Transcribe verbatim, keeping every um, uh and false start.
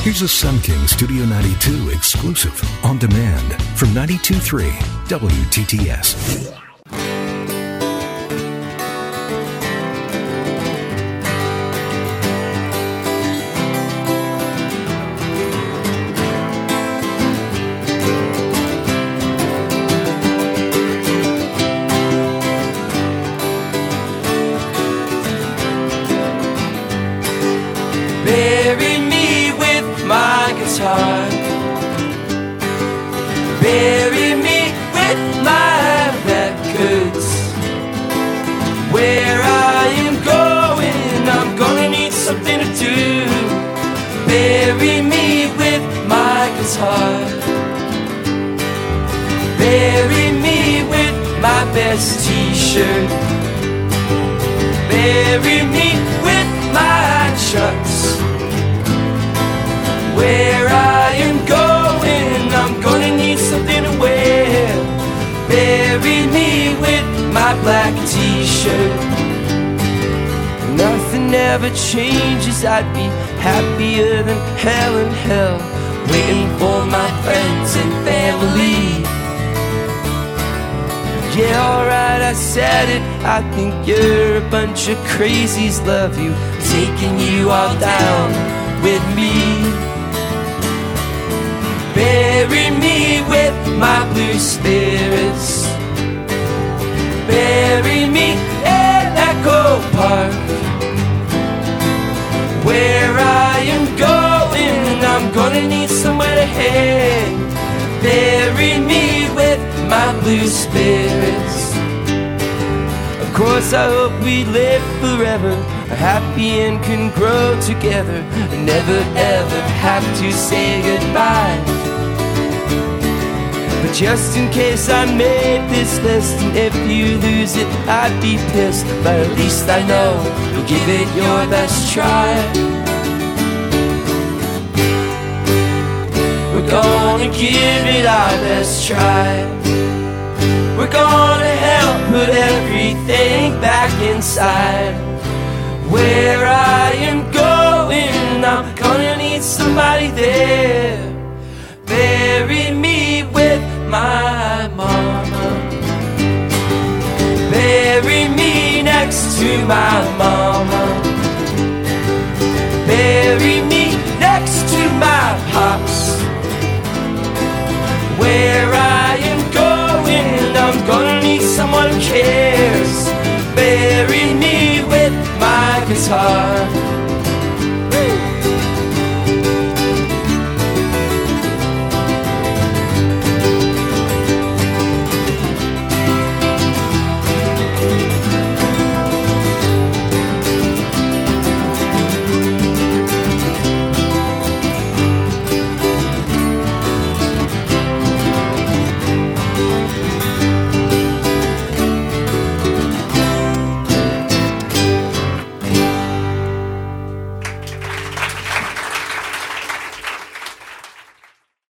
Here's a Sun King Studio ninety-two exclusive on demand from ninety-two point three W T T S. Bury me with my guitar. Bury me with my records. Where I am going, I'm gonna need something to do. Bury me with my guitar. Bury me with my best t-shirt. Bury me with my trucks. Where I am going, I'm gonna need something to wear. Bury me with my black t-shirt. Nothing ever changes, I'd be happier than hell in hell, waiting for my friends and family. Yeah, alright, I said it, I think you're a bunch of crazies, love you, taking you all down with me. Bury me with my blue spirits. Bury me in Echo Park. Where I am going, I'm gonna need somewhere to head. Bury me with my blue spirits. Of course I hope we live forever, are happy and can grow together, and never ever have to say goodbye. But just in case I made this list, and if you lose it, I'd be pissed. But at least I know you'll give it your best try. We're gonna give it our best try. We're gonna help put everything back inside. Where I am going, I'm gonna need somebody there. Bury me with my mama. Bury me next to my mama. Bury me next to my pops. Where I am going, I'm gonna need someone who cares. Bury me with my guitar.